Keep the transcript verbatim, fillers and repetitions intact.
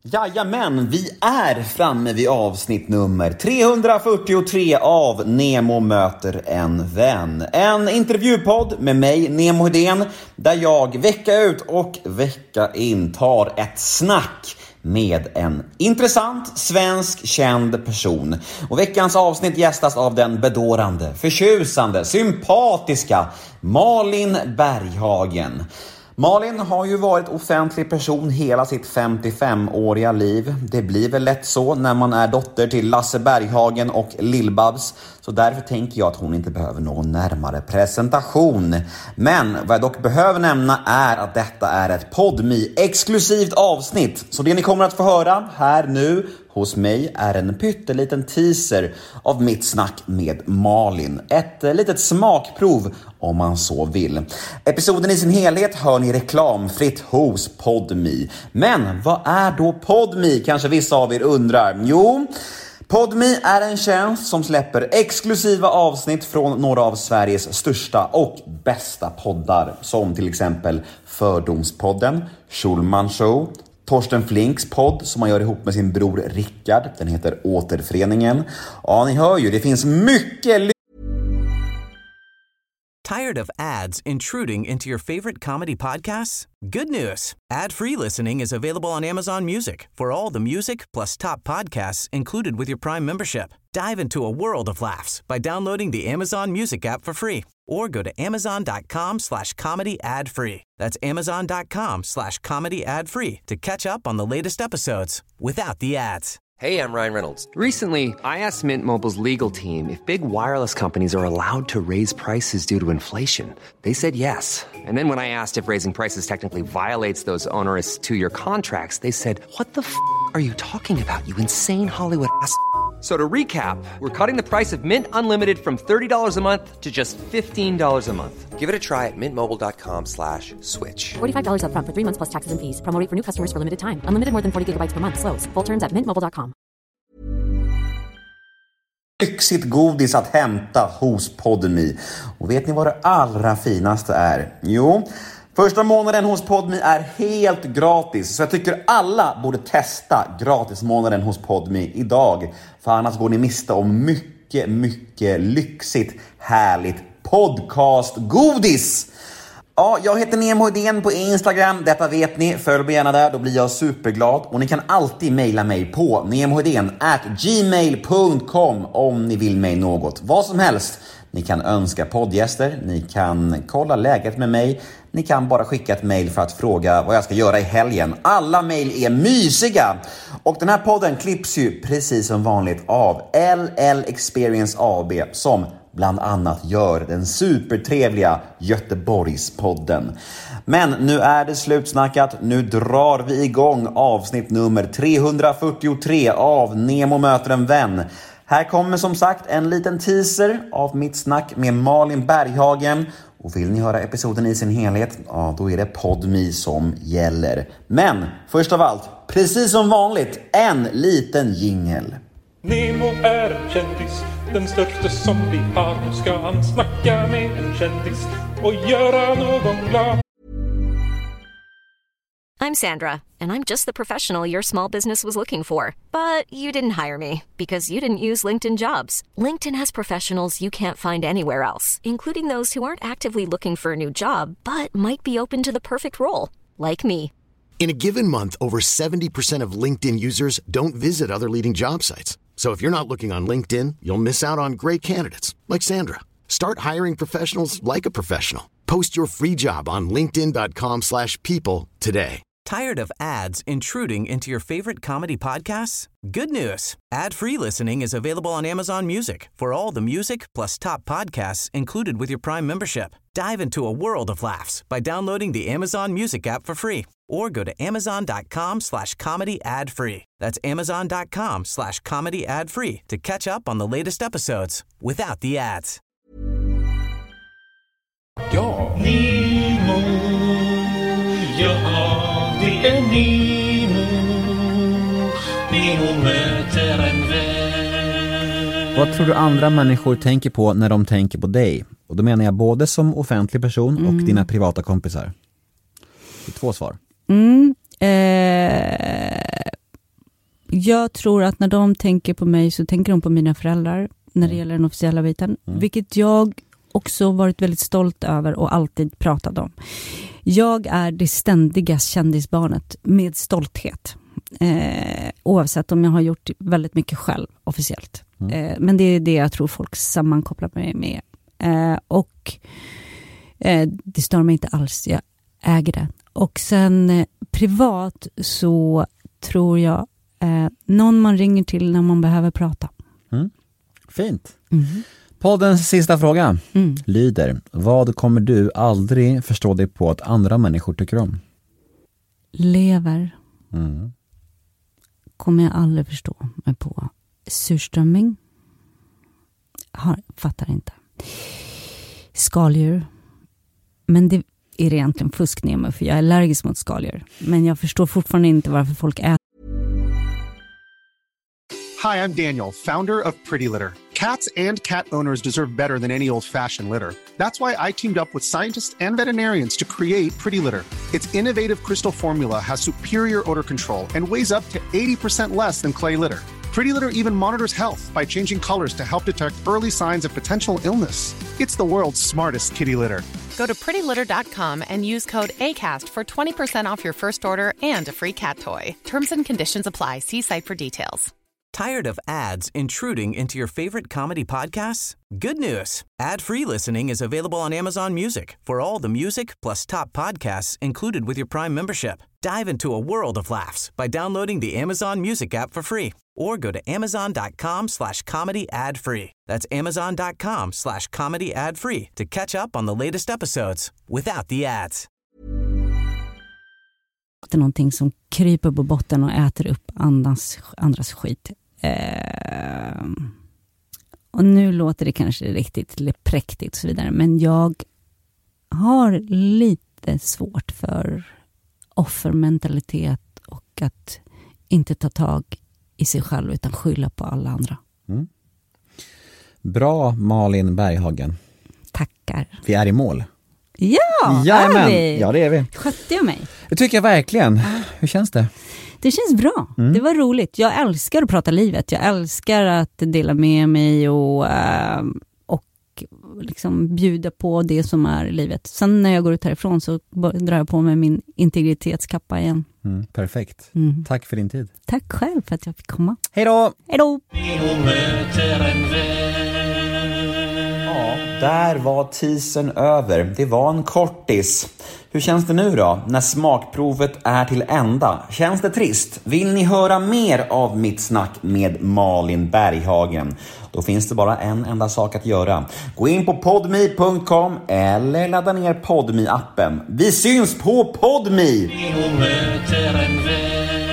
Jajamän, vi är framme vid avsnitt nummer trehundrafyrtiotre av Nemo möter en vän. En intervjupodd med mig, Nemo Hedén, där jag vecka ut och vecka in tar ett snack med en intressant svensk känd person. Och veckans avsnitt gästas av den bedårande, förtjusande, sympatiska Malin Berghagen. Malin har ju varit offentlig person hela sitt femtiofemåriga liv. Det blir väl lätt så när man är dotter till Lasse Berghagen och Lill-Babs. Så därför tänker jag att hon inte behöver någon närmare presentation. Men vad jag dock behöver nämna är att detta är ett Podme-exklusivt avsnitt. Så det ni kommer att få höra här nu hos mig är en pytteliten teaser av mitt snack med Malin. Ett litet smakprov om man så vill. Episoden i sin helhet hör ni reklamfritt hos Podme. Men vad är då Podme? Kanske vissa av er undrar. Jo, Podme är en tjänst som släpper exklusiva avsnitt från några av Sveriges största och bästa poddar. Som till exempel Fördomspodden, Schulman Show, Torsten Flinks podd som man gör ihop med sin bror Rickard. Den heter Återföreningen. Ja, ni hör ju, det finns mycket li- Tired of ads intruding into your favorite comedy podcasts? Good news. Ad-free listening is available on Amazon Music for all the music plus top podcasts included with your Prime membership. Dive into a world of laughs by downloading the Amazon Music app for free or go to amazon.com slash comedy ad free. That's amazon.com slash comedy ad free to catch up on the latest episodes without the ads. Hey, I'm Ryan Reynolds. Recently, I asked Mint Mobile's legal team if big wireless companies are allowed to raise prices due to inflation. They said yes. And then when I asked if raising prices technically violates those onerous two-year contracts, they said, what the f*** are you talking about, you insane Hollywood ass f- So to recap, we're cutting the price of Mint Unlimited from thirty dollars a month to just fifteen dollars a month. Give it a try at mintmobile.com slash switch. forty-five dollars up front for three months plus taxes and fees. Promo rate for new customers for limited time. Unlimited more than forty gigabytes per month. Slows full terms at mint mobile dot com. Lyxigt godis att hämta hos Podme. Och vet ni vad det allra finaste är? Jo, första månaden hos Podme är helt gratis. Så jag tycker alla borde testa gratismånaden hos Podme idag. För annars går ni miste om mycket, mycket lyxigt, härligt podcastgodis. Ja, jag heter Nemo Hedén på Instagram. Detta vet ni. Följ mig gärna där, då blir jag superglad. Och ni kan alltid mejla mig på nemohedén at gmail dot com om ni vill mig något. Vad som helst. Ni kan önska poddgäster, ni kan kolla läget med mig, ni kan bara skicka ett mejl för att fråga vad jag ska göra i helgen. Alla mejl är mysiga. Och den här podden klipps ju precis som vanligt av L L Experience A B som bland annat gör den supertrevliga Göteborgspodden. Men nu är det slutsnackat. Nu drar vi igång avsnitt nummer trehundrafyrtiotre av Nemo möter en vän. Här kommer som sagt en liten teaser av mitt snack med Malin Berghagen. Och vill ni höra episoden i sin helhet, ja då är det Podme som gäller. Men först av allt, precis som vanligt, en liten jingle. Nemo är en kändis, den största som vi har. Nu ska han snacka med en kändis och göra någon glad. I'm Sandra, and I'm just the professional your small business was looking for. But you didn't hire me because you didn't use LinkedIn Jobs. LinkedIn has professionals you can't find anywhere else, including those who aren't actively looking for a new job, but might be open to the perfect role, like me. In a given month, over seventy percent of LinkedIn users don't visit other leading job sites. So if you're not looking on LinkedIn, you'll miss out on great candidates, like Sandra. Start hiring professionals like a professional. Post your free job on linkedin.com slash people today. Tired of ads intruding into your favorite comedy podcasts? Good news. Ad-free listening is available on Amazon Music for all the music plus top podcasts included with your Prime membership. Dive into a world of laughs by downloading the Amazon Music app for free or go to amazon.com slash comedy ad free. That's amazon.com slash comedy ad free to catch up on the latest episodes without the ads. Ja, Nemo, ja, det är Nemo. Nemo möter en vän. Vad tror du andra människor tänker på när de tänker på dig? Och då menar jag både som offentlig person och mm. dina privata kompisar. Det är två svar. Mm. Eh, Jag tror att när de tänker på mig så tänker de på mina föräldrar när det gäller den officiella biten. Mm. Vilket jag också varit väldigt stolt över och alltid pratat om. Jag är det ständiga kändisbarnet med stolthet. Eh, oavsett om jag har gjort väldigt mycket själv officiellt. Mm. Eh, men det är det jag tror folk sammankopplar mig med. Eh, och eh, det stör mig inte alls. Jag äger det. Och sen eh, privat så tror jag eh, någon man ringer till när man behöver prata. Mm. Fint. Mm. Poddens sista fråga mm. lyder: vad kommer du aldrig förstå dig på att andra människor tycker om? Lever. Mm. Kommer jag aldrig förstå mig på. Surströmming. Har, fattar inte. Skaldjur. Men det är egentligen fusk ner mig, för jag är allergisk mot skaldjur. Men jag förstår fortfarande inte varför folk äter. Hi, I'm Daniel, founder of Pretty Litter. Cats and cat owners deserve better than any old-fashioned litter. That's why I teamed up with scientists and veterinarians to create Pretty Litter. Its innovative crystal formula has superior odor control and weighs up to eighty percent less than clay litter. Pretty Litter even monitors health by changing colors to help detect early signs of potential illness. It's the world's smartest kitty litter. Go to pretty litter dot com and use code ACAST for twenty percent off your first order and a free cat toy. Terms and conditions apply. See site for details. Tired of ads intruding into your favorite comedy podcasts? Good news. Ad-free listening is available on Amazon Music for all the music plus top podcasts included with your Prime membership. Dive into a world of laughs by downloading the Amazon Music app for free or go to amazon.com slash comedy ad free. That's amazon.com slash comedy ad free to catch up on the latest episodes without the ads. Det är någonting som kryper på botten och äter upp andras, andras skit. Eh, och nu låter det kanske riktigt präktigt och så vidare, men jag har lite svårt för offermentalitet och att inte ta tag i sig själv utan skylla på alla andra. Mm. Bra, Malin Berghagen. Tackar. Vi är i mål. Ja, Jajamän. är vi. Ja, det är vi. Skötte jag mig? Det tycker jag verkligen. Hur känns det? Det känns bra. Mm. Det var roligt. Jag älskar att prata livet. Jag älskar att dela med mig och, äh, och liksom bjuda på det som är livet. Sen när jag går ut härifrån så drar jag på mig min integritetskappa igen. Mm, perfekt. Mm. Tack för din tid. Tack själv för att jag fick komma. Hej då! Hej då! Där var teasern över. Det var en kortis. Hur känns det nu då, när smakprovet är till ända? Känns det trist? Vill ni höra mer av mitt snack med Malin Berghagen? Då finns det bara en enda sak att göra. Gå in på podme punkt com eller ladda ner Podme-appen. Vi syns på Podme!